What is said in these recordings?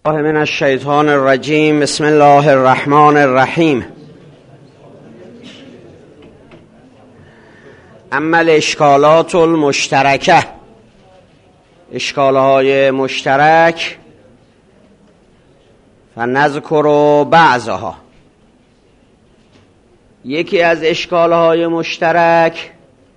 من الشیطان الرجیم. بسم الله الرحمن الرحیم. اما الاشکالات المشترکه، اشکالهای مشترک، فنذکر بعضها. یکی از اشکالهای مشترک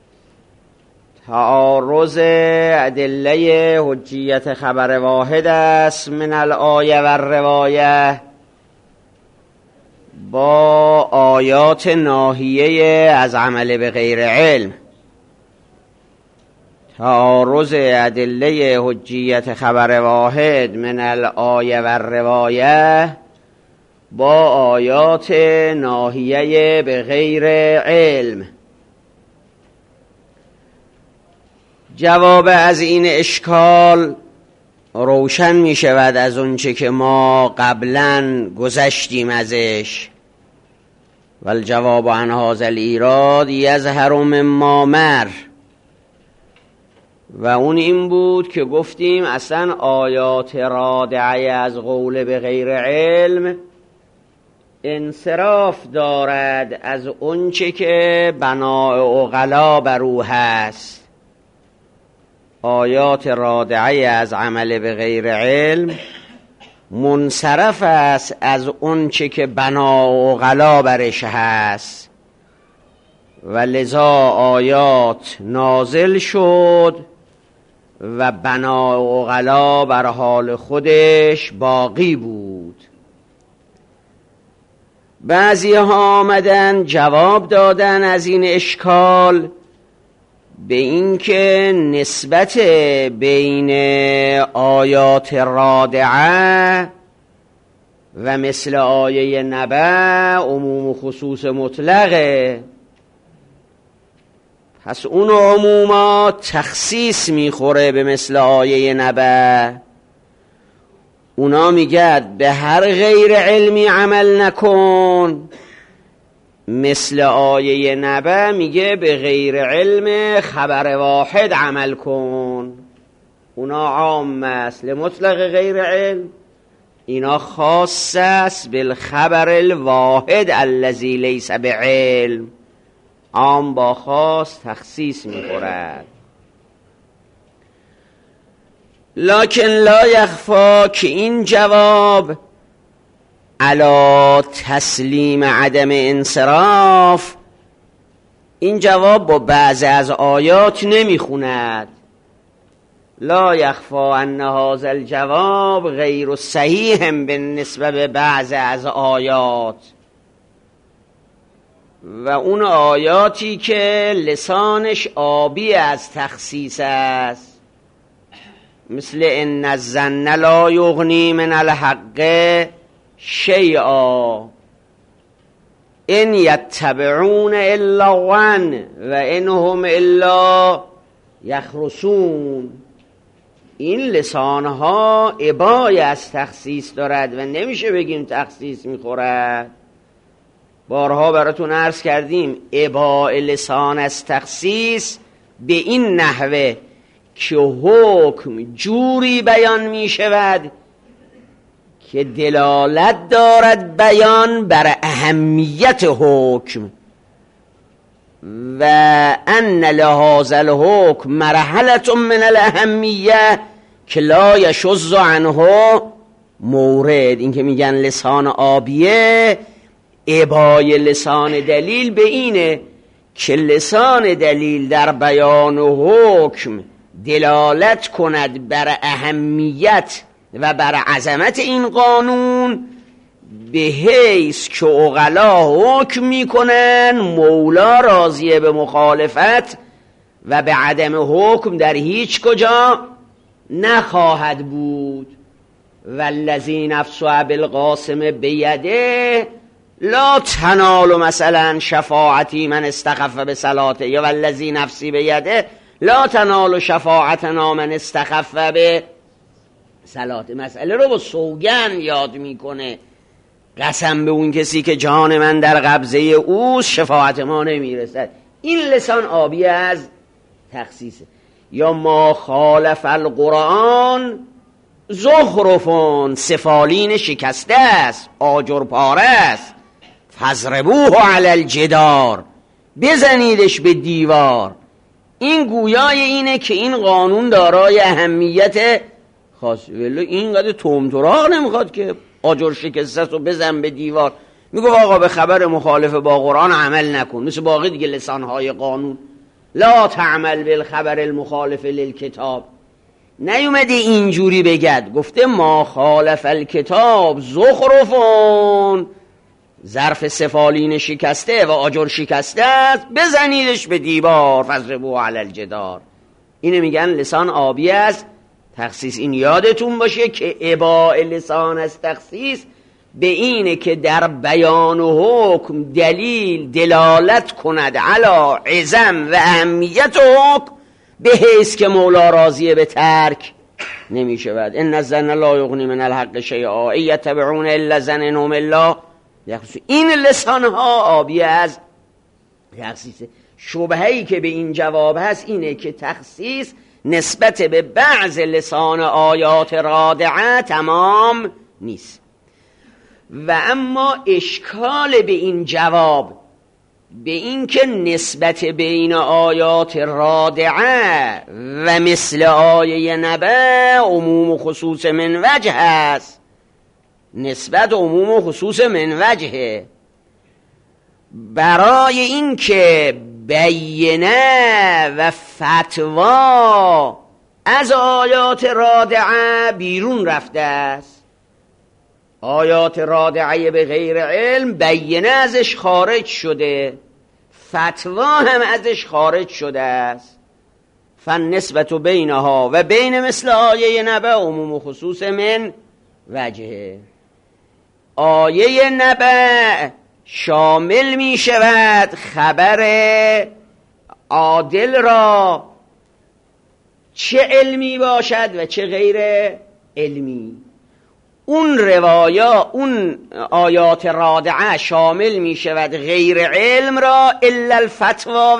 تعارض ادله حجیت خبر واحد است من الآیه و الروایه با آیات ناهیه از عمل به غیر علم. تعارض ادله حجیت خبر واحد من الآیه و الروایه با آیات ناهیه به غیر علم. جواب از این اشکال روشن می شود از اونچه که ما قبلا گذشتیم ازش. والجواب عن هذا الایراد یظهر مما مر، و اون این بود که گفتیم اصلا آیات رادعه از قول به غیر علم انصراف دارد از اونچه که بناء عقلا بر او هست. آیات رادعه از عمل به غیر علم منصرف است از اونچه که بناء عقلا برش هست، و لذا آیات نازل شد و بناء عقلا بر حال خودش باقی بود. بعضی ها آمدن جواب دادن از این اشکال به این که نسبت بین آیات رادعه و مثل آیه نبأ عموم و خصوص مطلقه، پس اون عمومات تخصیص میخوره به مثل آیه نبأ. اونا میگد به هر غیر علمی عمل نکن، مثل آیه نبأ میگه به غیر علم خبر واحد عمل کن. اونا عام است لمطلق غیر علم، اینا خاص است بالخبر الواحد الذی لیس بعلم. عام با خاص تخصیص میخورد. لکن لا یخفا که این جواب علا تسلیم عدم انصراف، این جواب با بعض از آیات نمیخوند. لا یخفا ان هذا الجواب غیر صحیح بالنسبه به بعض از آیات، و اون آیاتی که لسانش آبی از تخصیص است، مثل ان الظن لا یغنی من الحق شیئا ان یتبعون الا الظن و ان هم الا یخرصون. این لسانها ابای از تخصیص دارد و نمیشه بگیم تخصیص میخورد. بارها براتون عرض کردیم ابای لسان از تخصیص به این نحوه که حکم جوری بیان میشود که دلالت دارد بیان بر اهمیت حکم، و ان لهذا الحکم مرحلة من الاهمیه که لا یشذ عنه مورد. این که میگن لسان آبیه، ابای لسان دلیل به اینه که لسان دلیل در بیان حکم دلالت کند بر اهمیت و بر عظمت این قانون، به حیث که عقلا حکم میکنن مولا راضیه به مخالفت و به عدم حکم در هیچ کجا نخواهد بود. والذی نفس ابوالقاسم بیده لا تنال مثلا شفاعتی من استخف به صلاته، یا والذی نفسی بیده لا تنال شفاعتنا من استخف به صلاته. مسئله رو با سوگند یاد میکنه. قسم به اون کسی که جان من در قبضه اوست شفاعت ما نمیرسد. این لسان آبی از تخصیصه. یا ما خالف القرآن زخرفون سفالین شکسته است، آجر پاره است، فضربوه علی الجدار، بزنیدش به دیوار. این گویای اینه که این قانون دارای اهمیت خاص، ولی اینقدر تومتراغ نمیخواد که آجر شکسته رو بزن به دیوار. میگه آقا به خبر مخالف با قرآن عمل نکن، مثل باقی دیگه لسانهای قانون، لا تعمل بالخبر المخالف للکتاب. نیومده اینجوری بگد، گفته ما خالف الکتاب زخرفون، ظرف سفالین شکسته و آجر شکسته است، بزنیدش به دیوار، فضربوه علی الجدار. اینه میگن لسان آبی است تخصیص. این یادتون باشه که اباء لسان از تخصیص به اینه که در بیان و حکم دلیل دلالت کند علی عظم و اهمیت حکم، به حیث که مولا راضیه به ترک نمی شود. ان الظن لا یغنی من الحق شیئا ان یتبعون الا ظنهم الا یخرصون. این لسان ها آبی از تخصیص. شبهه‌ای که به این جواب هست اینه که تخصیص نسبت به بعض لسان آیات رادعه تمام نیست. و اما اشکال به این جواب به این که نسبت بین آیات رادعه و مثل آیه نبأ عموم و خصوص من وجه هست. نسبت عموم و خصوص من وجهه. برای این که بینه و فتوا از آیات رادعه بیرون رفته است. آیات رادعه به غیر علم بینه ازش خارج شده، فتوا هم ازش خارج شده است. فالنسبت بینها و بین مثل آیه نبأ عموم و خصوص من وجهه. آیه نبأ شامل می شود خبر عادل را، چه علمی باشد و چه غیر علمی. اون آیات رادعه شامل می شود غیر علم را، الا الفتوا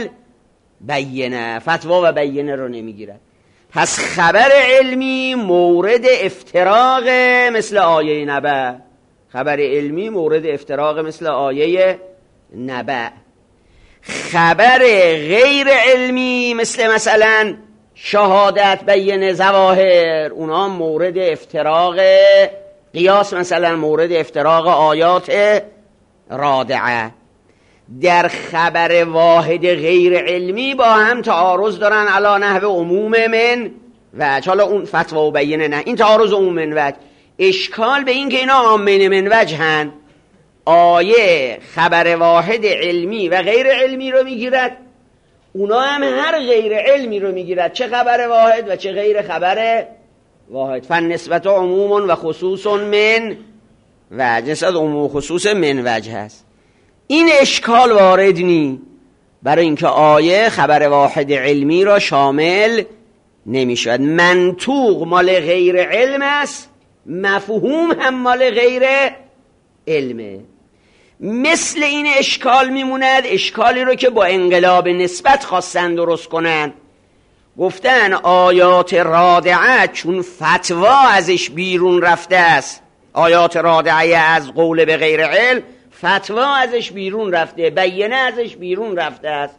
والبینه. فتوا و بینه رو نمی گیرد. پس خبر علمی مورد افتراق مثل آیه نبأ. خبر علمی مورد افتراق مثل آیه نبأ. خبر غیر علمی مثلا شهادت، بینه، ظواهر، اونا مورد افتراق قیاس، مثلا مورد افتراق آیات رادعه. در خبر واحد غیر علمی با هم تعارض دارن علی نحو عموم من و حالا اون فتوا و بینه نه، این تعارض عموم من وجه. اشکال به این که اینا عامین من وجهن. آیه خبر واحد علمی و غیر علمی رو میگیرد، اونا هم هر غیر علمی رو میگیرد، چه خبر واحد و چه غیر خبر واحد. فالنسبت عموم و خصوص من وجه، نسبت عموم و خصوص من وجه هست. این اشکال وارد نی، برای اینکه آیه خبر واحد علمی را شامل نمیشود. منطوق مال غیر علم است، مفهوم هم مال غیر علمه. مثل این اشکال میموند اشکالی رو که با انقلاب نسبت خواستن درست کنن. گفتن آیات رادعه چون فتوا ازش بیرون رفته است، آیات رادعه از قول به غیر علم فتوا ازش بیرون رفته، بینه ازش بیرون رفته است،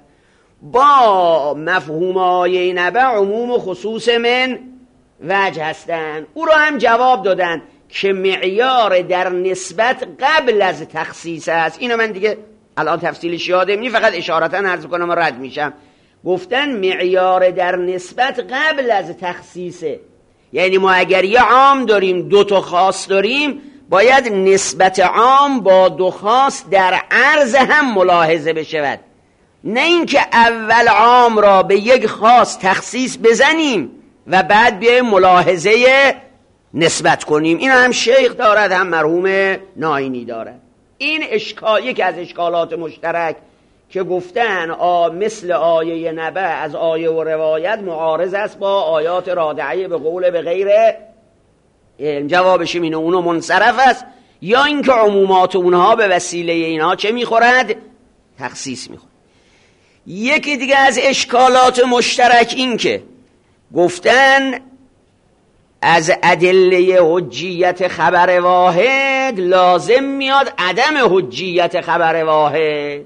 با مفهوم آیه نبأ عموم و خصوص من وجه هستن. او رو هم جواب دادن که معیار در نسبت قبل از تخصیص است. اینو من دیگه الان تفصیلش یادم نی، فقط اشارتا عرض کنم و رد میشم. گفتن معیار در نسبت قبل از تخصیصه، یعنی ما اگر یه عام داریم دو تا خاص داریم، باید نسبت عام با دو خاص در عرض هم ملاحظه بشود، نه اینکه اول عام را به یک خاص تخصیص بزنیم و بعد بیایم ملاحظه نسبت کنیم. این هم شیخ دارد هم مرحوم ناینی دارد. این اشکال یکی از اشکالات مشترک که گفتن مثل آیه نبأ از آیه و روایت معارض است با آیات رادعه به قول به غیر علم. جوابش اینه اونو منصرف است، یا اینکه عمومات اونها به وسیله اینها چه میخورد؟ تخصیص میخورد. یکی دیگه از اشکالات مشترک این که گفتن از ادله حجیت خبر واحد لازم میاد عدم حجیت خبر واحد.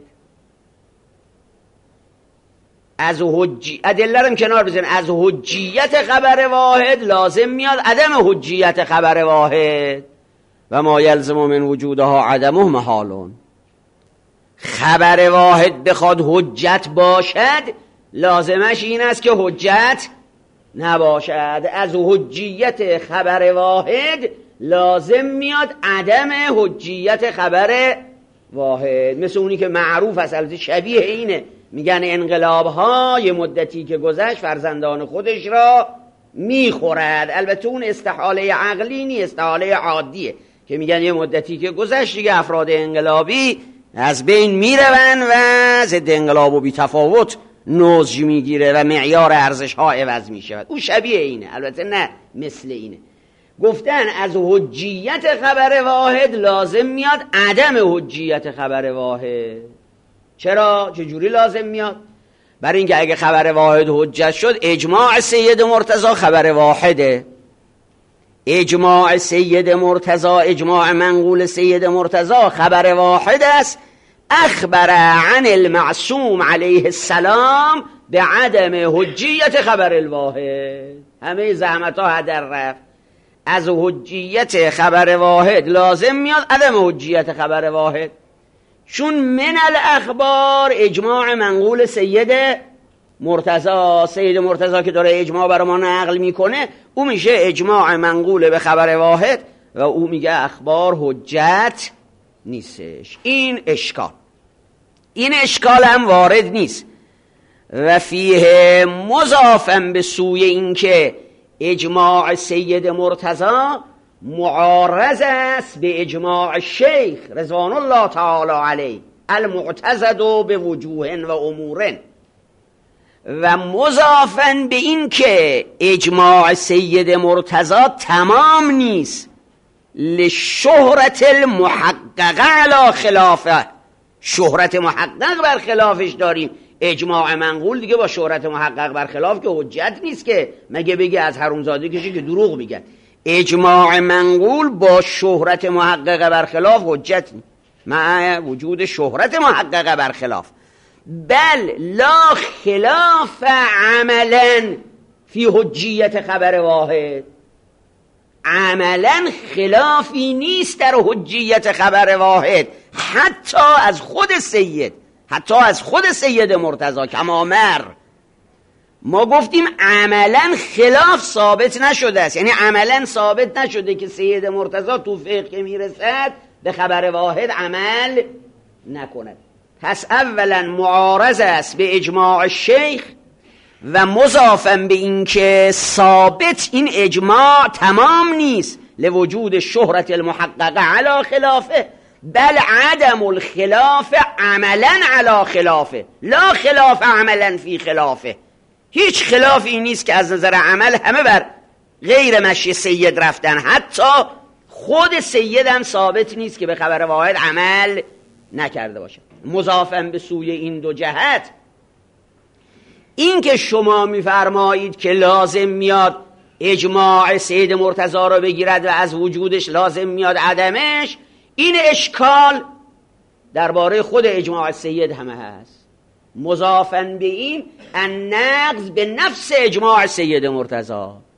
از ادله رو کنار بزن، از حجیت خبر واحد لازم میاد عدم حجیت خبر واحد. و ما یلزم من وجودها عدمه محالون. خبر واحد بخواد حجت باشد لازمش این است که حجت نباشد. از حجیت خبر واحد لازم میاد عدم حجیت خبر واحد. مثل اونی که معروف است، البته شبیه اینه، میگن انقلاب ها یه مدتی که گذشت فرزندان خودش را میخورد. البته اون استحاله عقلی نیست، استحاله عادیه که میگن یه مدتی که گذشت دیگه افراد انقلابی از بین میروند و ضد انقلاب بی تفاوت نوژ میگیره و معیار ارزش ها عوض میشود. اون شبیه اینه، البته نه مثل اینه. گفتن از حجیت خبر واحد لازم میاد عدم حجیت خبر واحد. چرا؟ چجوری لازم میاد؟ برای اینکه اگه خبر واحد حجت شد، اجماع سید مرتضی خبر واحده. اجماع سید مرتضی، اجماع منقول سید مرتضی خبر واحد است. اخبر عن المعصوم علیه السلام به عدم حجیت خبر الواحد. همه زحمت ها هدر رفت. از حجیت خبر واحد لازم میاد عدم حجیت خبر واحد، چون من الاخبار اجماع منقول سید مرتضی. سید مرتضی که داره اجماع برای ما نقل میکنه، او میشه اجماع منقول به خبر واحد و او میگه اخبار حجت نیستش. این اشکال هم وارد نیست. و فیه مضافن به سوی این که اجماع سید مرتضی معارض است به اجماع شیخ رضوان الله تعالی علیه المعتضد به وجوه و امور. و مضافن به این که اجماع سید مرتضی تمام نیست، لشهرت المحققه علی خلافه. شهرت محقق بر خلافش داریم. اجماع منقول دیگه با شهرت محقق بر خلاف که حجت نیست که مگه بگی از حرومزاده کشی که دروغ میگن. اجماع منقول با شهرت محقق بر خلاف حجت نیست، مع وجود شهرت محقق بر خلاف. بل لا خلاف عملا فی حجیت خبر واحد. عملا خلافی نیست در حجیت خبر واحد، حتی از خود سید مرتضی کما مر. ما گفتیم عملا خلاف ثابت نشده است، یعنی عملا ثابت نشده که سید مرتضی تو فقه که میرسد به خبر واحد عمل نکند. پس اولا معارض است به اجماع شیخ و مضافن به این که ثابت این اجماع تمام نیست لوجود شهرت المحققه علی خلافه، بل عدم الخلاف عملا علی خلافه، لا خلاف عملا فی خلافه. هیچ خلافی نیست که از نظر عمل همه بر غیر مشی سید رفتن. حتی خود سید هم ثابت نیست که به خبر واحد عمل نکرده باشه. مضافن به سوی این دو جهت، این که شما میفرمایید که لازم میاد اجماع سید مرتضی رو بگیرد و از وجودش لازم میاد عدمش، این اشکال درباره خود اجماع سید همه هست. مضافن به این النقض به نفس اجماع سید مرتضی،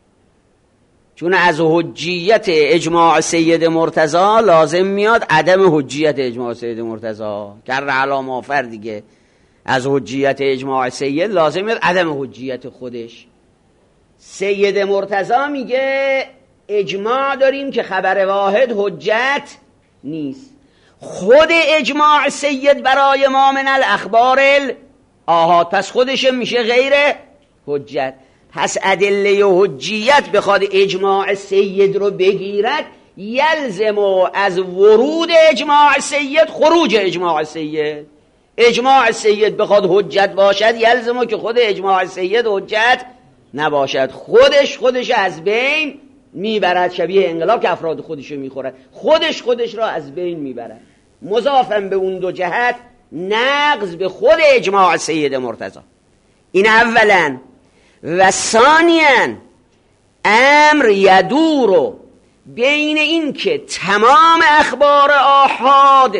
چون از حجیت اجماع سید مرتضی لازم میاد عدم حجیت اجماع سید مرتضی. کر علام آفر دیگه، از حجیت اجماع سید لازم میاد عدم حجیت خودش. سید مرتضی میگه اجماع داریم که خبر واحد حجت نیست. خود اجماع سید برای ما من الاخبار آحاد، پس خودش میشه غیر حجت. پس ادله حجیت بخواد اجماع سید رو بگیرد، یلزم از ورود اجماع سید خروج اجماع سید. اجماع سید بخواد حجت باشد، یلزم که خود اجماع سید حجت نباشد. خودش از بین میبرد، شبیه انقلاب که افراد خودشو میخورد، خودش را از بین میبرد. مضافن به اون دو جهت نقض به خود اجماع سید مرتضی. این اولا. و ثانیاً امر یدور بین این که تمام اخبار آحاد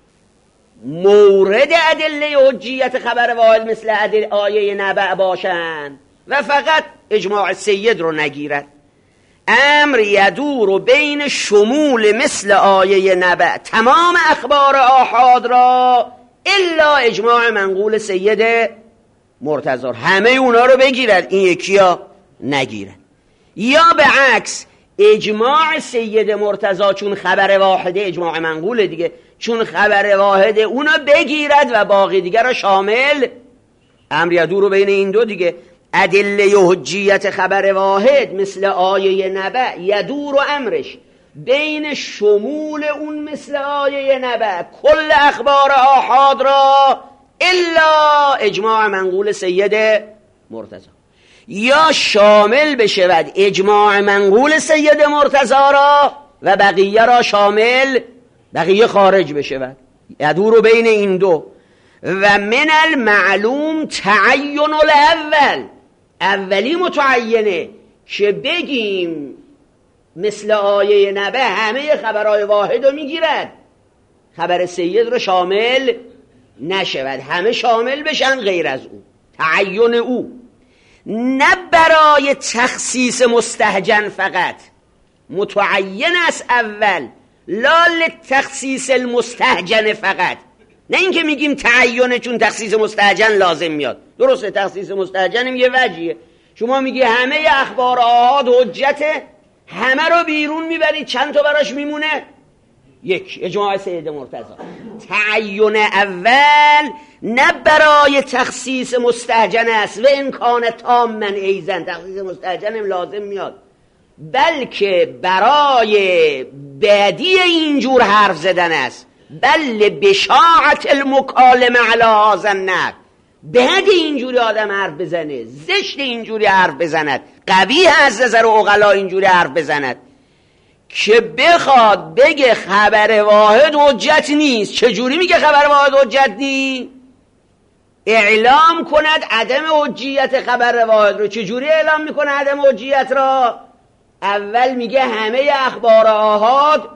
مورد ادله حجیت خبر واحد مثل آیه نبأ باشند و فقط اجماع سید رو نگیرد. امر یدور بین شمول مثل آیه نبأ تمام اخبار آحاد را الا اجماع منقول سید مرتضی، همه اونا رو بگیرد، این یکی ها نگیرد. یا به عکس اجماع سید مرتضی چون خبر واحده اجماع منقول دیگه، چون خبر واحده اونا بگیرد و باقی دیگر را شامل. امر یدور رو بین این دو دیگه، ادله حجیت خبر واحد مثل آیه نبأ یدور و امرش بین شمول اون مثل آیه نبأ کل اخبار آحاد را الا اجماع منقول سید مرتضی، یا شامل بشود اجماع منقول سید مرتضی را و بقیه را شامل، بقیه خارج بشود. یدور رو بین این دو. و من المعلوم تعین الاول، اولی متعینه که بگیم مثل آیه نبأ همه خبرهای واحد رو میگیرد، خبر سید رو شامل نشود، همه شامل بشن غیر از او، تعین او. نه برای تخصیص مستهجن فقط، متعین است اول، لا لتخصیص المستهجن فقط. نه اینکه میگیم تعینه چون تخصیص مستهجن لازم میاد، درسته تخصیص مستهجن یه وجهیه، شما میگی همه اخبار آحاد حجته، همه رو بیرون میبرید، چند تا براش میمونه؟ یک، اجماع سید مرتضی. تعین اول نه برای تخصیص مستهجن است و امکان تامن ایزن، تخصیص مستهجن لازم میاد، بلکه برای بعدی اینجور حرف زدن است. بل بشاعت المکالمه علی هذا النحو، بعد اینجوری آدم حرف بزنه، زشت اینجوری حرف بزند، قبیح از نظر عقلا اینجوری حرف بزند که بخواد بگه خبر واحد حجت نیست. چجوری میگه خبر واحد حجت نیست؟ اعلام کند عدم حجیت خبر واحد رو. چجوری اعلام میکنه عدم حجیت را؟ اول میگه همه اخبار آحاد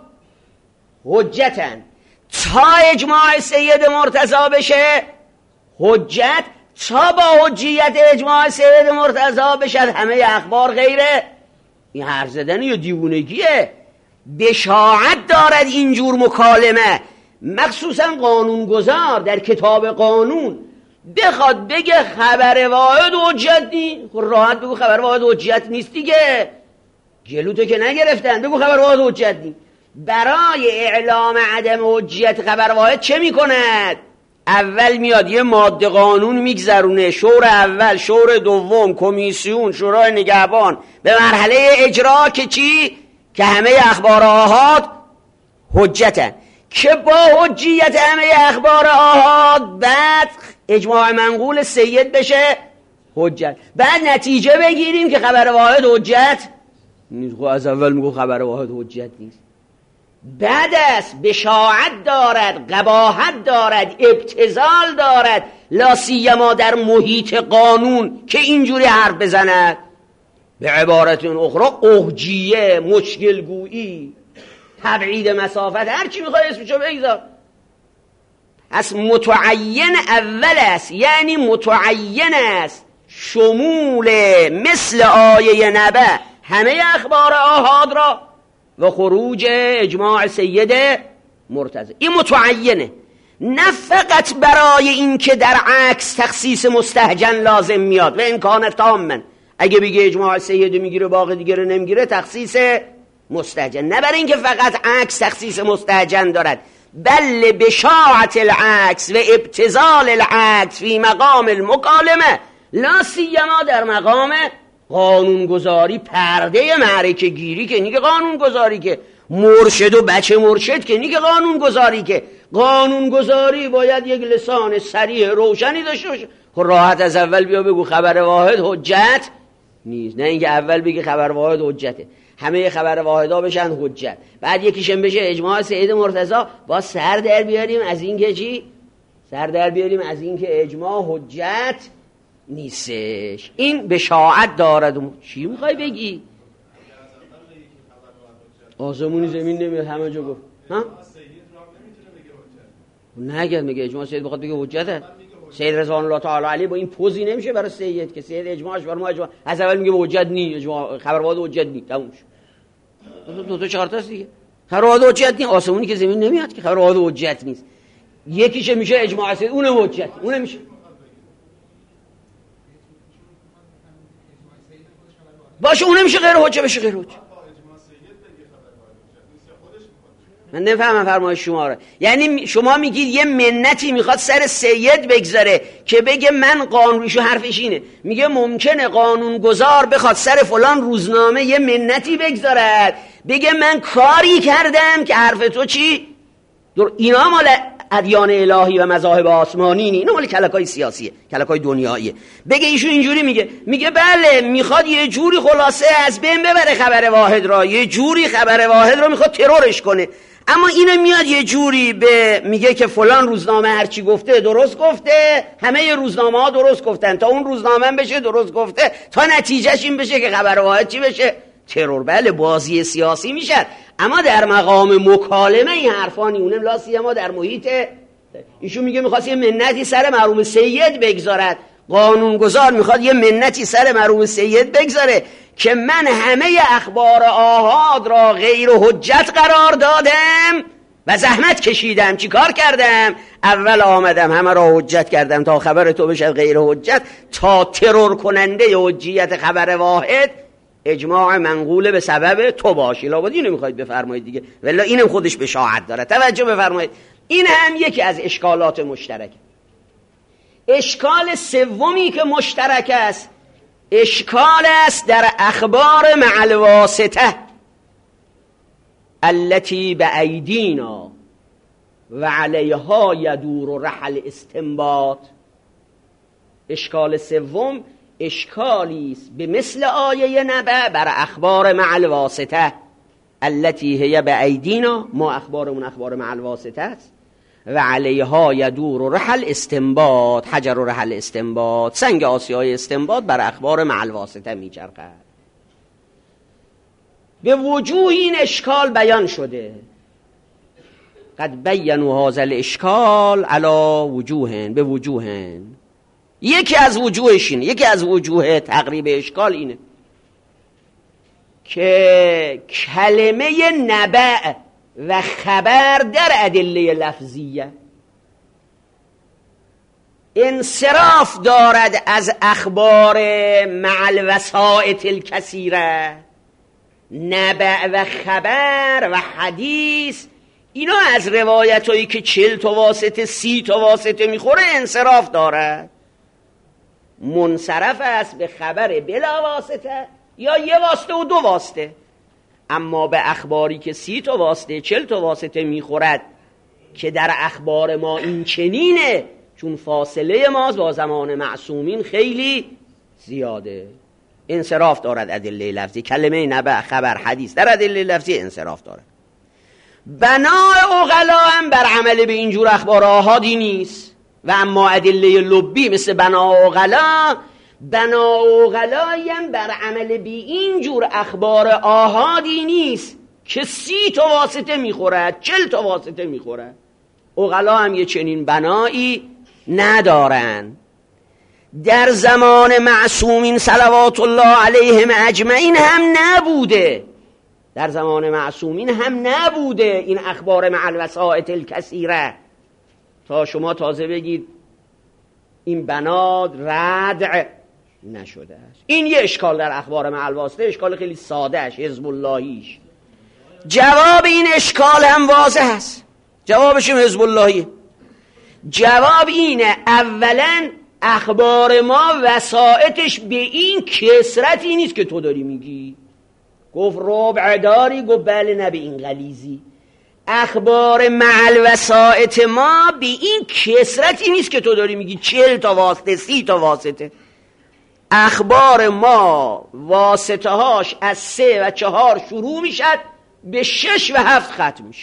حجتن، تا اجماع سید مرتضی بشه حجت، تا با حجیت اجماع سید مرتضی بشه همه اخبار غیره. این حرف زدن یا دیوونگیه. بشاعت دارد اینجور مکالمه، مخصوصا قانونگذار در کتاب قانون بخواد بگه خبر واحد حجت نیست. راحت بگو خبر واحد حجت نیست دیگه، جلوتو که نگرفتن، بگو خبر واحد حجت نیست. برای اعلام عدم حجیت خبر واحد چه میکند؟ اول میاد یه ماده قانون میگذرونه، شور اول، شور دوم، کمیسیون، شورای نگهبان، به مرحله اجرا که چی؟ که همه اخبار آحاد حجتن، که با حجیت همه اخبار آحاد بعد اجماع منقول سید بشه حجت، بعد نتیجه بگیریم که خبر واحد حجت نیست. از اول میگو خبر واحد حجت نیست. بعد است بشاعت دارد، قباحت دارد، ابتذال دارد، لا سیما در محیط قانون که اینجوری حرف بزند. به عبارت اخرى احجیه، مشکل گویی، تبعید مسافت، هر چی میخوای اسمشو بگذار. پس متعین اول است، یعنی متعین است شمول مثل آیه نبأ همه اخبار آحاد را و خروج اجماع سید مرتضی. این متعینه، نه فقط برای این که در عکس تخصیص مستهجن لازم میاد و امکان تامن، اگه بگه اجماع سید میگیره باقی دیگه رو نمیگیره تخصیص مستهجن، نه برای این که فقط عکس تخصیص مستهجن دارد، بل بشاعت العکس و ابتذال العکس فی مقام المکالمه، لا سیما در مقام قانونگذاری، پرده معرکه گیری که نیگه قانونگذاری، که مرشد و بچه مرشد که نیگه قانونگذاری، که قانونگذاری باید یک لسان صریح روشنی داشته باشه. خب راحت از اول بیا بگو خبر واحد حجت نیست، نه اینکه اول بگی خبر واحد حجته، همه خبر واحدا بشن حجت، بعد یکیشم بشه اجماع سید مرتضی. با سر در بیاریم از این که چی؟ سر در بیاریم از این که اجماع حجت نیستش. این بشاعت دارد. چی میخوای بگی؟ آسمونی زمین نمیاد همه جا گفت ها نگه میگه اجماع سید بخواد بگه حجته. سید رضوان الله تعالی علیه با این پوزی نمیشه برای سید که سید اجماعش بر ما اجماع از اول میگه حجت نی، اجماع خبر واحد حجت نی، تموم شد. دو تا چهار تا دیگه خبر واحد حجت نی، آسمونی که زمین نمیاد که خبر واحد حجت نیست. یکیش میشه اجماع سید، اون حجت، اون میشه باشه، اون میشه غیر حجت، بشه غیر حجت. من نفهمم فرمایش شما رو. یعنی شما میگید یه منتی میخواد سر سید بگذاره که بگه من قانونشو، حرفش اینه، میگه ممکنه قانون گذار بخواد سر فلان روزنامه یه منتی بگذارد بگه من کاری کردم که حرف تو چی؟ اینا مال ادیان الهی و مذاهب آسمانی نی، اینا مال کلکای سیاسیه، کلکای دنیاییه. بگه ایشون اینجوری میگه بله میخواد یه جوری خلاصه از بین ببره خبر واحد را، یه جوری خبر واحد را میخواد ترورش کنه. اما اینو میاد یه جوری میگه که فلان روزنامه هرچی گفته درست گفته، همه روزنامه ها درست گفتن تا اون روزنامه بشه درست گفته، تا نتیجهش این بشه که خبر واحد چی بشه؟ ترور. بله بازی سیاسی میشه، اما در مقام مکالمه این حرفانی اونه لاسی ما در محیط ایشون میگه میخواست یه منتی سر مرحوم سید بگذارد، قانونگذار میخواد یه منتی سر مرحوم سید بگذاره که من همه اخبار آحاد را غیر حجت قرار دادم و زحمت کشیدم. چی کار کردم؟ اول آمدم همه را حجت کردم تا خبر تو بشه غیر حجت، تا ترور کننده حجیت خبر واحد اجماع منقول به سبب تو باشی. لابد اینو میخواید بفرمایید دیگه، ولی اینم خودش بشاعت داره. توجه بفرمایید، این هم یکی از اشکالات مشترک. اشکال سومی که مشترک است، اشکال است در اخبار مع الواسطه التي بأیدینا و علیها یدور رحل استنباط. اشکال سوم اشکالی است به مثل آیه نبأ بر اخبار مع الواسطه التي هي بأیدینا، ما اخبارمون اخبار مع الواسطه است، و علیها یدور رحل استنباط، حجر و رحل استنباط، سنگ آسیای استنباط بر اخبار مع الواسطه میچرخد. به وجوه این اشکال بیان شده. قد بینوا هذا الاشکال علی وجوه، به وجوه. یکی از وجوهش اینه، یکی از وجوه تقریب اشکال اینه که کلمه نبأ و خبر در ادله لفظیه انصراف دارد از اخبار مع الوسائط الکثیره. نبأ و خبر و حدیث اینا از روایت هایی که 40 تا واسطه 30 تا واسطه میخوره انصراف دارد، منصرف است به خبر بلا واسطه یا یه واسطه و 2 واسطه. اما به اخباری که 30 تا واسطه 40 تا واسطه میخورد که در اخبار ما این چنینه، چون فاصله ما با زمان معصومین خیلی زیاده، انصراف دارد ادله لفظی. کلمه نبأ، خبر، حدیث در ادله لفظی انصراف دارد. بنای عقلا هم بر عمل به اینجور اخبار آحادی نیست، و اما ادله لبی مثل بنا عقلا، بنا عقلایی هم بر عمل به اینجور اخبار آحادی نیست که 30 تا واسطه میخورد 40 تا واسطه میخورد. عقلا هم یه چنین بنایی ندارن. در زمان معصومین صلوات الله علیهم اجمعین هم نبوده، در زمان معصومین هم نبوده این اخبار مع الوسائط الکثیره تا شما تازه بگید این بنا ردع نشده است. این یه اشکال در اخبار مع الواسطه، اشکال خیلی ساده اش، حزب اللهیش. جواب این اشکال هم واضح است، جوابش حزب اللهی. جواب اینه اولا اخبار ما وسائطش به این کثرتی نیست که تو داری میگی. گفت ربع داری؟ گفت بله. نه به این غلیظی. اخبار مع الوسائط ما به این کثرتی نیست که تو داری میگی 40 تا واسطه 30 تا واسطه. اخبار ما واسطه هاش از 3 و 4 شروع میشد به 6 و 7 ختم میشه.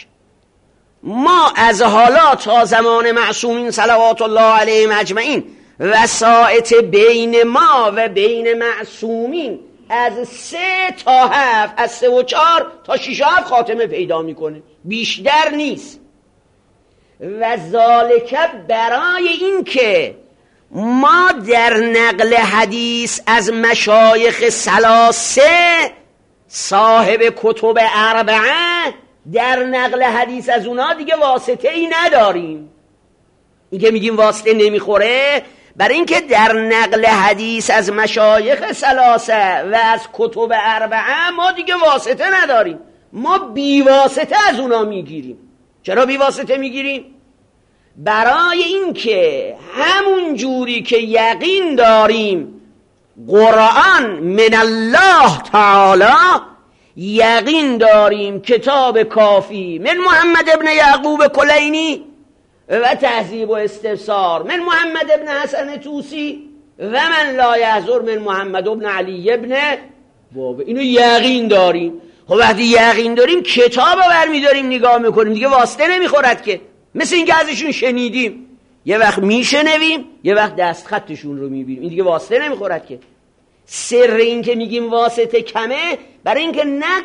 ما از حالا تا زمان معصومین صلوات الله علیهم اجمعین وسائط بین ما و بین معصومین از 3 تا 7، از 3 و 4 تا 6 و 7 خاتمه پیدا میکنه، بیشتر نیست. و ذالک برای این که ما در نقل حدیث از مشایخ ثلاثه صاحب کتب 4 در نقل حدیث از اونا دیگه واسطه ای نداریم. این که میگیم واسطه نمیخوره برای اینکه در نقل حدیث از مشایخ ثلاثه و از کتب 4 ما دیگه واسطه نداریم، ما بی واسطه از اونا میگیریم. چرا بی واسطه میگیریم؟ برای اینکه همون جوری که یقین داریم قرآن من الله تعالی، یقین داریم کتاب کافی من محمد ابن یعقوب کلینی و تهذیب و استفسار من محمد ابن حسن طوسی و من لا یحضر من محمد ابن علی ابن بابه، اینو یقین داریم. خب وقتی یقین داریم کتاب رو برمیداریم نگاه میکنیم، دیگه واسطه نمیخورد که. مثل این که ازشون شنیدیم، یه وقت میشنویم یه وقت دست خطشون رو میبینیم، این دیگه واسطه نمیخورد که. سر این که میگیم واسطه کمه برای اینکه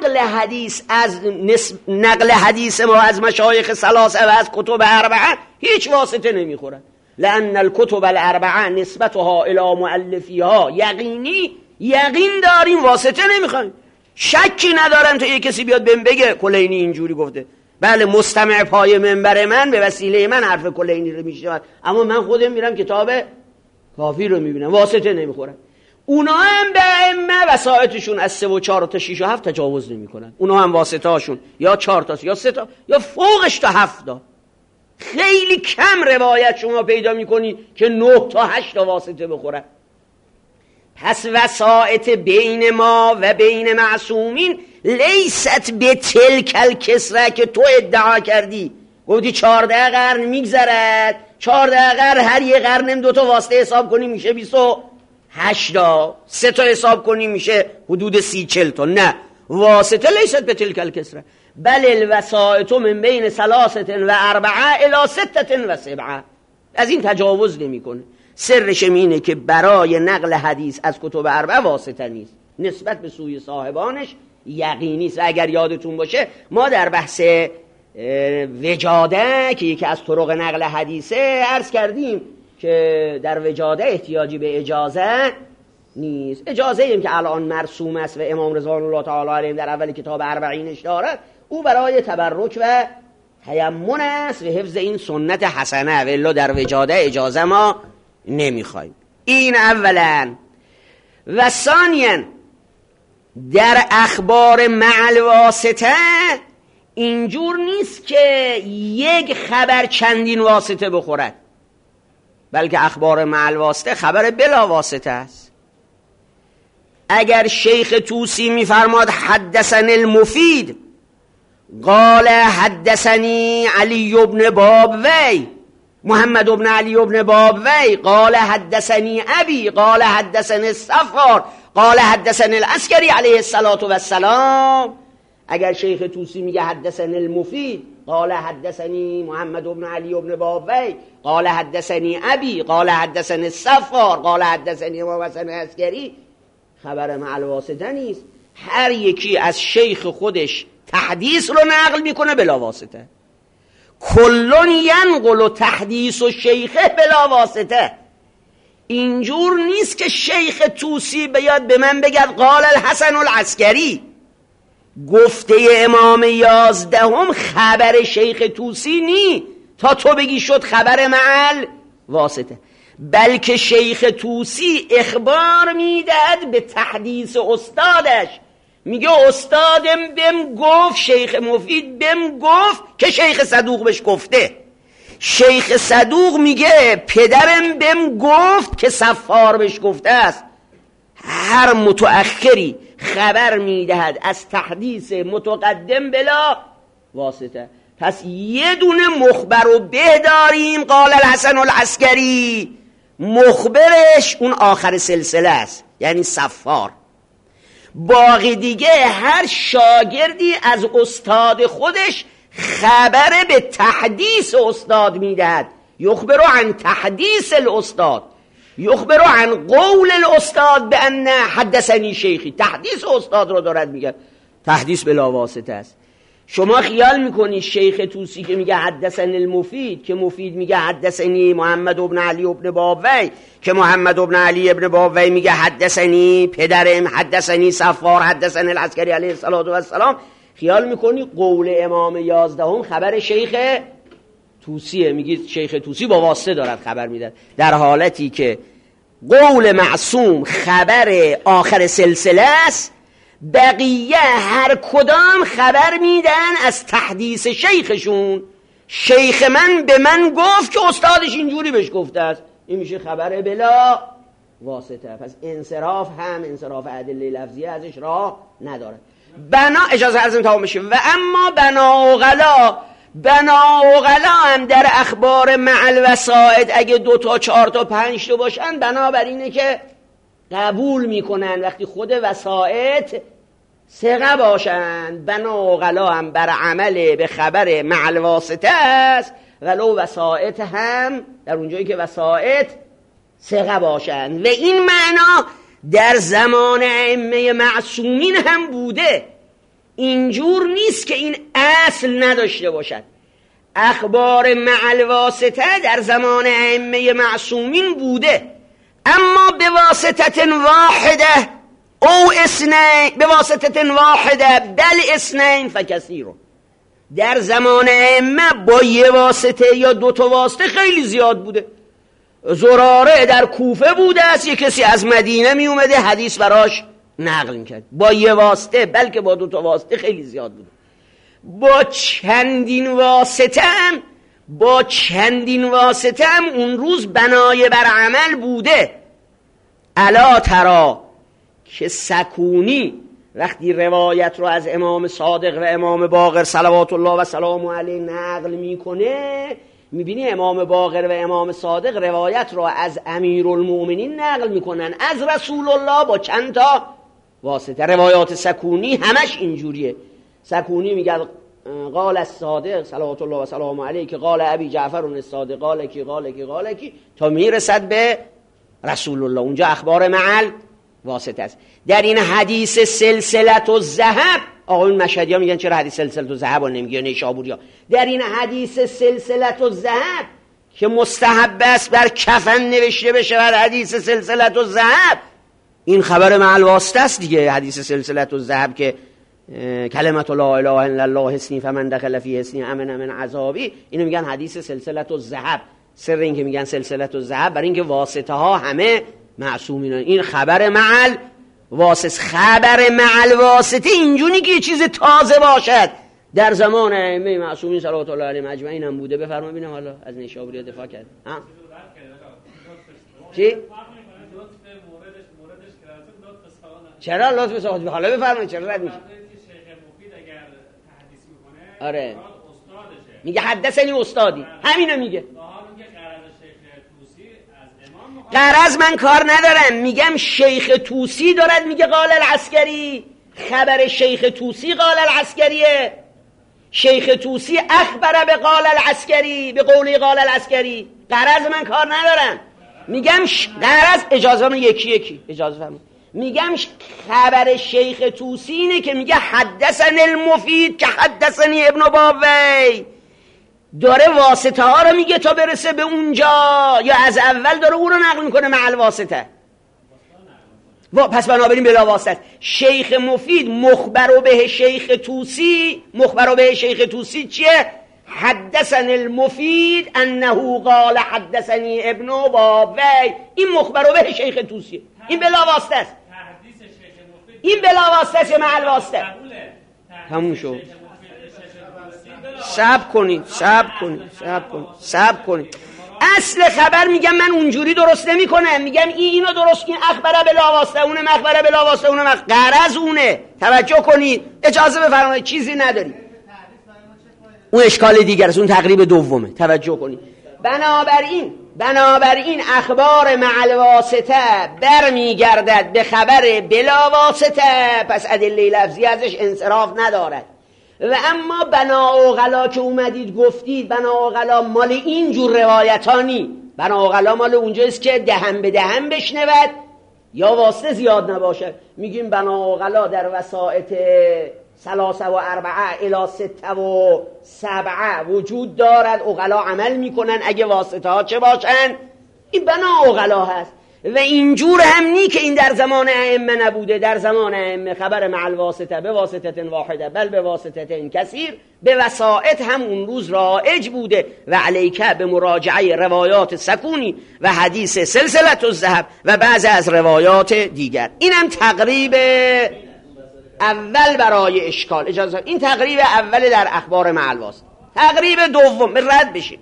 نقل حدیث ما از مشایخ ثلاثه و از کتب 4 هیچ واسطه نمیخورد. لأن الکتب 4 نسبتها الی مؤلفیها یقینی، یقین داریم واسطه نمیخوایم. شکی ندارم تا یه کسی بیاد بهم بگه کلینی اینجوری گفته، بله مستمع پای منبر من به وسیله من حرف کلینی رو میشنود، اما من خودم میرم کتاب کافی رو میبینم، واسطه نمیخورم. اونا هم به ائمه وسائطشون از 3 و 4 تا 6 و 7 تجاوز نمیکنن. اونا هم واسطه هاشون یا 4 تا یا 3 تا یا فوقش تا 7 تا. خیلی کم روایت شما پیدا میکنی که 9 تا 8 تا واسطه بخوره. پس وسائط بین ما و بین معصومین لیست به تلک الکسره که تو ادعا کردی، گفتی 14 قرن میگذرد، 14 قرن هر یه قرنم 2 تا واسطه حساب کنی میشه 28 تا، 3 تا حساب کنی میشه حدود 30-40 تا. نه، واسطه لیست به تلک الکسره بل الوسائط من بین 3 و 4 الی 6 و 7. از این تجاوز نمیکنه. سرش اینه که برای نقل حدیث از کتب 4 واسطه نیست، نسبت به سوی صاحبانش یقینی است. و اگر یادتون باشه ما در بحث وجاده که یکی از طرق نقل حدیثه عرض کردیم که در وجاده احتیاجی به اجازه نیست. اجازه ایم که الان مرسوم است و امام رضوان الله تعالی علیهم در اول کتاب 40 دارد، او برای تبرک و تیمم است و حفظ این سنت حسنه، و الا در وجاده اجازه ما نمیخوایم. این اولا. و ثانیا در اخبار مع الواسطه اینجور نیست که یک خبر چندین واسطه بخورد، بلکه اخبار مع الواسطه خبر بلا واسطه است. اگر شیخ طوسی میفرماد حدثنی المفید قال حدثنی علی بن بابوی محمد بن علی بن بابوی قال حدثنی ابی قال حدثنی الصفار قال حدثنی العسکری علیه السلام، اگر شیخ طوسی میگه حدثنی المفید قال حدثنی محمد بن علی بن بابوی قال حدثنی ابی قال حدثنی الصفار قال حدثنی امام حسن عسکری، خبر مع الواسطه نیست. هر یکی از شیخ خودش تحدیث رو نقل میکنه بلا واسطه. کلون ینقل تحدیث و شیخه بلا واسطه. اینجور نیست که شیخ طوسی بیاد به من بگد قال الحسن العسکری، گفته امام 11 خبر شیخ طوسی نی تا تو بگی شد خبر معل واسطه، بلکه شیخ طوسی اخبار میدهد به تحدیث استادش، میگه استادم بهم گفت، شیخ مفید بهم گفت که شیخ صدوق بهش گفته. شیخ صدوق میگه پدرم بهم گفت که صفار بهش گفته است. هر متأخری خبر میدهد از تحدیث متقدم بلا واسطه. پس یه دونه مخبر و به داریم قال الحسن العسکری، مخبرش اون آخر سلسله است یعنی صفار. باقی دیگه هر شاگردی از استاد خودش خبر به تحدیث استاد میدهد، یخبرو عن تحدیث الاستاد. یخبر عن قول الاستاد بان حدثنی شیخی، تحدیث استاد رو دارد میگه، تحدیث بلا واسطه است. شما خیال میکنی شیخ طوسی که میگه حدثنی المفید، که مفید میگه حدثنی محمد ابن علی ابن بابوی، که محمد ابن علی ابن بابوی میگه حدثنی پدرم، حدثنی صفار، حدثنی العسکری علیه السلام، خیال میکنی قول امام 11 خبر شیخ طوسیه، میگید شیخ طوسی با واسطه دارد خبر میدن، در حالتی که قول معصوم خبر آخر سلسله است. بقیه هر کدام خبر میدن از تحدیث شیخشون. شیخ من به من گفت که استادش اینجوری بهش گفته است، این میشه خبر بلا واسطه. پس انصراف هم انصراف ادله لفظیه ازش راه نداره. بنا اجازه عرضم تمام بشه. و اما بنا و غلا هم در اخبار مع الوسائد اگه 2 تا 4 تا 5 تا باشن، بنابر اینه که قبول میکنن وقتی خود وسائد ثقه باشن. بنا و غلا هم بر عمل به خبر مع الواسطه است، ولو وسائد هم در اونجایی که وسائد ثقه باشن. و این معنا در زمان ائمه معصومین هم بوده. اینجور نیست که این اصل نداشته باشد. اخبار مع الواسطه در زمان ائمه معصومین بوده، اما به واسطه واحده او اثنین، به واسطه واحده بل اثنین فکثیر. در زمان ائمه با یه واسطه یا 2 تا واسطه خیلی زیاد بوده. زراره در کوفه بوده است، یه کسی از مدینه می اومده حدیث براش نقل میکرد با یه واسطه، بلکه با 2 تا واسطه خیلی زیاد بوده. با چندین واسطه هم اون روز بنای بر عمل بوده. الا ترا که سکونی وقتی روایت رو از امام صادق و امام باقر صلوات الله و سلام علیه نقل میکنه، میبینی امام باقر و امام صادق روایت رو از امیرالمومنین نقل میکنن از رسول الله با چند تا واسطه. روایات سکونی همش اینجوریه. سکونی میگه قال الصادق صلوات الله و سلام علیه که قال ابی جعفر الصادق قال کی تا میرسد به رسول الله. اونجا اخبار معل واسطه است. در این حدیث سلسله الذهب، آقایون مشهدی‌ها میگن چرا حدیث سلسله الذهب نمیگه نیشابوری‌ها؟ در این حدیث سلسله الذهب که مستحب است بر کفن نوشته بشه بر حدیث سلسله الذهب، این خبر معل واسطه است دیگه. حدیث سلسله الذهب که کلمت لا اله الا الله حسنی فمن دخل فی حسنی امن من عذابی، اینو میگن حدیث سلسله الذهب. سر این که میگن سلسله الذهب برای اینکه واسطه ها همه معصومین. این خبر معل واسطه. خبر معل واسطه اینجوری که یه چیز تازه باشد در زمان ائمه معصومین صلوات الله علیهم اجمعین هم بوده. بفرما ببینم حالا از نیشابوری دفاع کرد ها چی؟ چرا لطف صحبت؟ حالا بفرمایید چرا رد میشه؟ آره میگه حدثنی استادی، همینو میگه. غرض من کار ندارم، میگم شیخ طوسی دارد میگه قال العسکری، خبر شیخ طوسی قال العسکریه. شیخ طوسی اخبر به قال العسکری، به قولی قال العسکری. غرض من کار ندارم، میگم غرض اجازه من یکی اجازه فرمایید. میگم خبر شیخ طوسی اینه که میگه حدثنی المفید که حدثنی ابن بابوی، داره واسطه ها رو میگه تا برسه به اونجا، یا از اول داره اون رو نقل میکنه مع الواسطه. پس بنابراین بلا واسطه. شیخ مفید مخبر به شیخ طوسی چیه؟ حدثنی المفید انه قال حدثنی ابن بابوی. این مخبر به شیخ طوسی، این بلا واسطه است. این بلا واسطه است یا مع الواسطه؟ تموم شد. صبر کنید. اصل خبر میگم من اونجوری درست نمی کنم، میگم اینو درست کن، اخبره بلا واسطه، اونه مخبره بلا واسطه، اونه غرض اونه. توجه کنید، اجازه بفرمایید، چیزی نداری. اون اشکال دیگر است، اون تقریب دومه. توجه کنید. بنابراین اخبار مع الواسطه برمیگردد به خبر بلا واسطه، پس ادله لفظی ازش انصراف ندارد. و اما بنا و غلا که اومدید گفتید بنا و غلا مال این جور روایتانی، بنا عقلا مال اونجاست که دهن به دهن بشنود یا واسطه زیاد نباشه. میگیم بنا عقلا در وسائط 3 و 4 الی 6 و 7 وجود دارد، عقلا عمل میکنن اگه واسطه ها چه باشن. این بنا عقلا هست. و اینجور هم نی که این در زمان ائمه نبوده. در زمان ائمه خبر مع الواسطه به واسطه واحده بل به واسطه کثیر به وسائط هم اون روز رایج بوده. و علیکه به مراجعه روایات سکونی و حدیث سلسله الذهب و بعضی از روایات دیگر. اینم تقریب اول برای اشکال. اجازه این تقریب اول در اخبار مع الواسطه. تقریب دوم رد بشیم.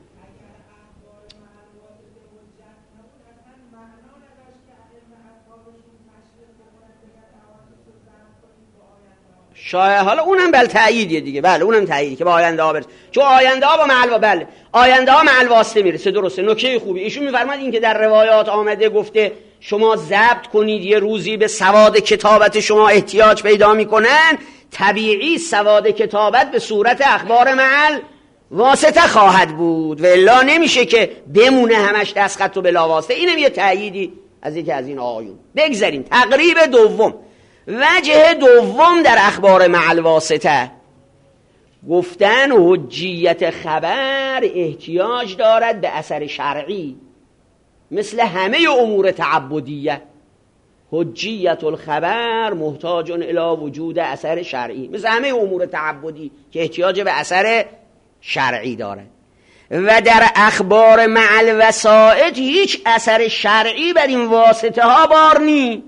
شاید حالا اونم بل تأییدیه دیگه. بله اونم تأییدی که با آینده ها برسه، چون آینده ها با معلواسطه، بله آینده ها معلواسطه میرسه. درسته، نکته خوبی. ایشون میفرماد این که در روایات آمده گفته شما ضبط کنید یه روزی به سواد کتابت شما احتیاج پیدا میکنن، طبیعی سواد کتابت به صورت اخبار معلواسطه خواهد بود و الا نمیشه که بمونه همش دستخط و بلا واسطه. اینم یه تأییدی از یکی از این آیون. بگذاریم تقریب دوم. وجه دوم در اخبار مع الواسطه گفتن حجیت خبر احتیاج دارد به اثر شرعی مثل همه امور تعبدیه. حجیت الخبر محتاج الی وجود اثر شرعی مثل همه امور تعبدی که احتیاج به اثر شرعی دارد. و در اخبار مع الوسائط هیچ اثر شرعی بر این واسطه ها بار نی.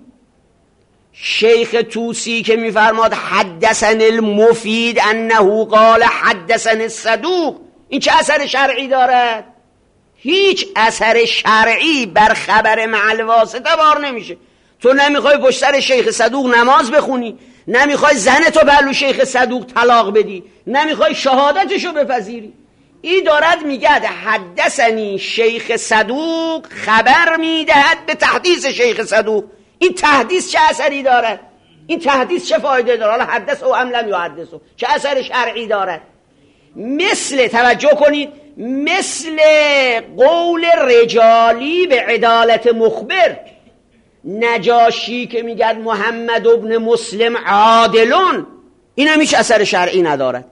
شیخ توسی که میفرماد حدثنی المفید انه قال حدثنی الصدوق، این چه اثر شرعی دارد؟ هیچ اثر شرعی بر خبر مع الواسطه بار نمیشه. تو نمیخوای پشت سر شیخ صدوق نماز بخونی، نمیخوای زنتو بلو شیخ صدوق طلاق بدی، نمیخوای شهادتشو بپذیری. این دارد میگه حدثنی شیخ صدوق خبر میدهد به تحدیث شیخ صدوق. این تحدیث چه اثری دارد؟ این تحدیث چه فایده داره؟ حالا حدث او ام لم یحدث چه اثر شرعی دارد؟ مثل، توجه کنید، مثل قول رجالی به عدالت مخبر. نجاشی که میگه محمد ابن مسلم عادلون، این هم هیچ اثر شرعی ندارد.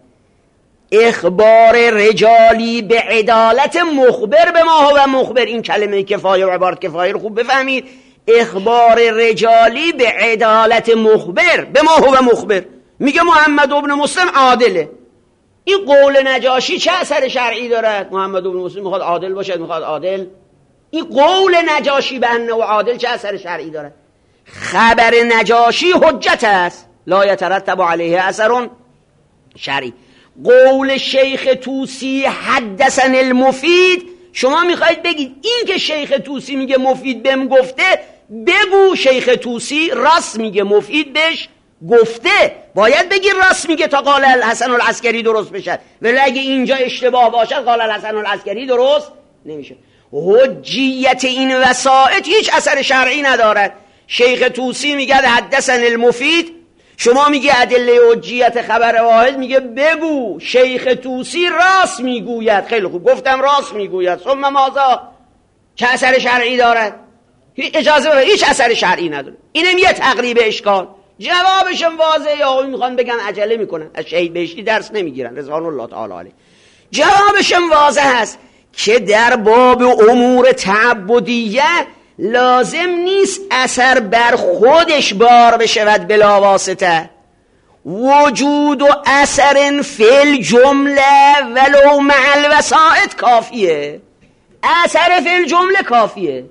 اخبار رجالی به عدالت مخبر به ما و مخبر، این کلمه کفایه و عبارت کفایه رو خوب بفهمید. اخبار رجالی به عدالت مخبر به ما و مخبر، میگه محمد ابن مسلم عادله. این قول نجاشی چه اثر شرعی دارد؟ محمد ابن مسلم میخواد عادل باشد، میخواد عادل. این قول نجاشی به انه عادل چه اثر شرعی دارد؟ خبر نجاشی حجت است، لا یترتب علیه اثر شرعی. قول شیخ توسی حدثنی المفید، شما میخواید بگید این که شیخ توسی میگه مفید بهم گفته، بگو شیخ توسی راست میگه مفید بهش گفته. باید بگی راست میگه تا قال الحسن العسکری درست بشه، ولی اگه اینجا اشتباه باشد قال الحسن العسکری درست نمیشه. حجیت این وسائط هیچ اثر شرعی ندارد. شیخ توسی میگه حدثنی المفید، شما میگه ادله حجیت خبر واحد، میگه بگو شیخ توسی راست میگوید. خیلی خوب، گفتم راست میگوید، ثم ماذا؟ چه اثر شرعی دارد؟ اجازه بده، هیچ اثر شرعی نداره. اینم یه تقریب اشکال. جوابشم واضحه. آقا میخوان بگن عجله میکنن، از شهید بهشتی درس نمیگیرن رضوان الله تعالی علیه. جوابشم واضح است که در باب امور تعبدیه لازم نیست اثر بر خودش بار بشود بلا واسطه. وجود و اثر فی الجمله ولو مع الوسائط کافیه. اثر فی الجمله کافیه.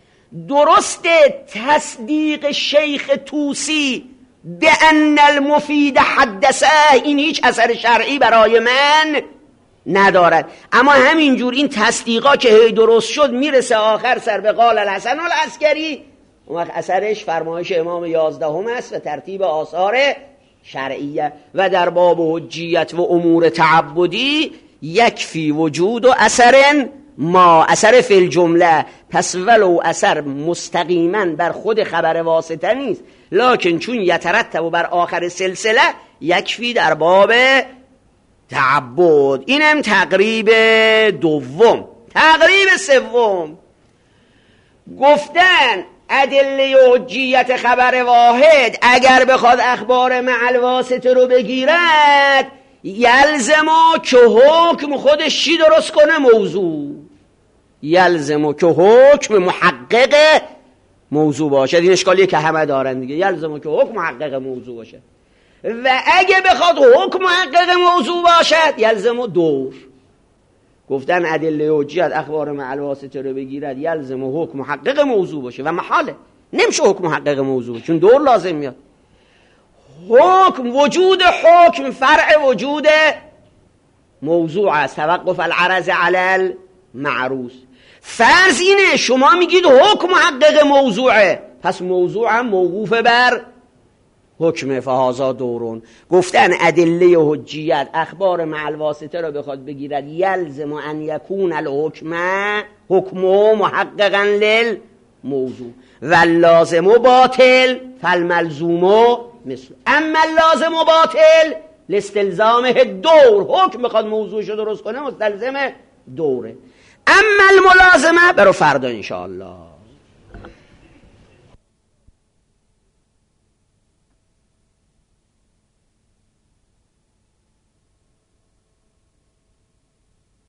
درسته تصدیق شیخ توسی به ان المفید حدثه، این هیچ اثر شرعی برای من ندارد، اما همینجور این تصدیقا که هی درست شد میرسه آخر سر به قال الحسن العسکری، اون وقت اثرش فرمایش امام 11 است و ترتیب آثار شرعیه. و در باب حجیت و امور تعبدی یکفی وجود و اثر ما اثر فی الجمله، پس ولو اثر مستقیما بر خود خبر واسطه نیست، لکن چون یترتب و بر آخر سلسله یکفی در باب تعبد. اینم تقریب دوم. تقریب سوم گفتن ادله حجیت خبر واحد اگر بخواد اخبار مع الواسطه رو بگیرد یلزمو که حکم خودش چی درست کنه؟ موضوع. یلزمو که حکم محقق موضوع باشه. این اشکالیه که همه دارن دیگه. یلزمو که حکم محقق موضوع باشه و اگه بخواد حکم محقق موضوع باشد یلزمو دور. گفتن ادله حجیت اخبار مع الواسطه رو بگیرد یلزمو حکم محقق موضوع باشه و محاله نمیشه حکم محقق موضوع چون دور لازم میاد. حکم وجود حکم فرع وجود موضوع است. توقف العرض علی المعروض. فرض اینه شما میگید حکم محقق موضوعه پس موضوع هم موقوف بر حکم فهذا دورون. گفتن ادله حجیت اخبار مع الواسطه رو بخواد بگیرد یلزم ان یکون الحکم حکمه محققا للموضوع و لازم باطل فالملزوم مثل. اما لازم باطل لاستلزامه دور. حکم بخواد موضوعشو درست کنه مستلزم دوره. اما الملازمه برو فردا انشاءالله.